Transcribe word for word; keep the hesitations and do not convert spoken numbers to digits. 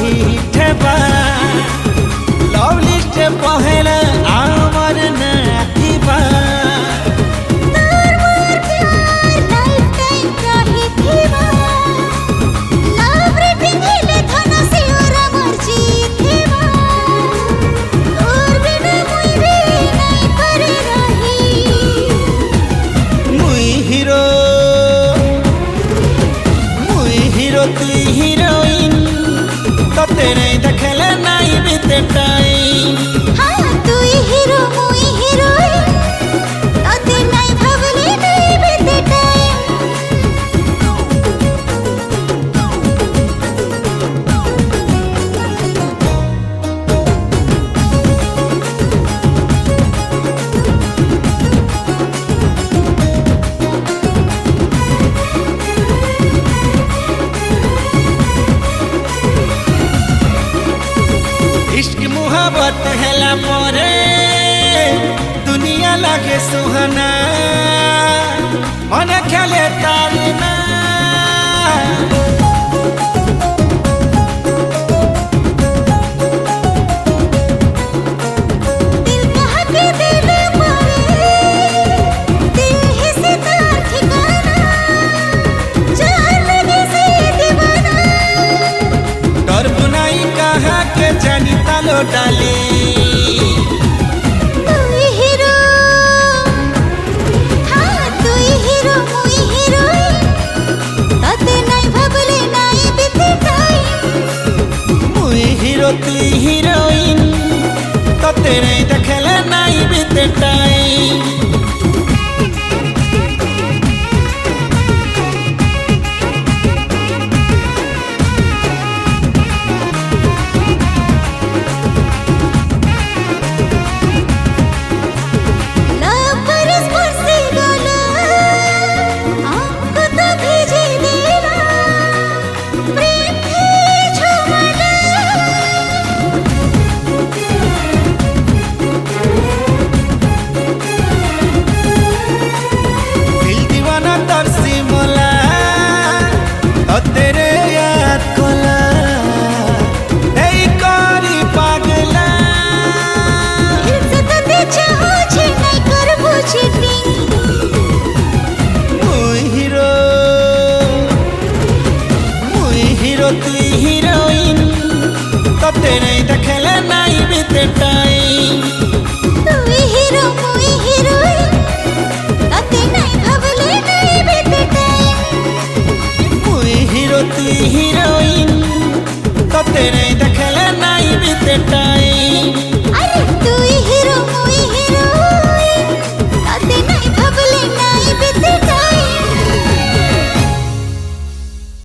ठेबा love list पहला आमर नाथिबा तुई हीरोइन तते नहीं देखले नहीं बीते टाइम हाँ तुई हीरो मुई हीरोइन तते नहीं भावले नहीं बीते टाइम इश्क मुहब्बत हेला मोरे दुनिया लागे सुहाना मन खेले तालना दिल कहा के दिल मारे दिल है सिता ठिकाना जहाँ लगे से दीवाना डर बुनाई कहा के जानी तालो डाले तुई हीरो हाँ तुई हीरो मुई हीरोइन तते नहीं भावले नहीं बीते टाइम मुई हीरो तुई हीरोइन तते नहीं देखले नहीं बीते टाइम।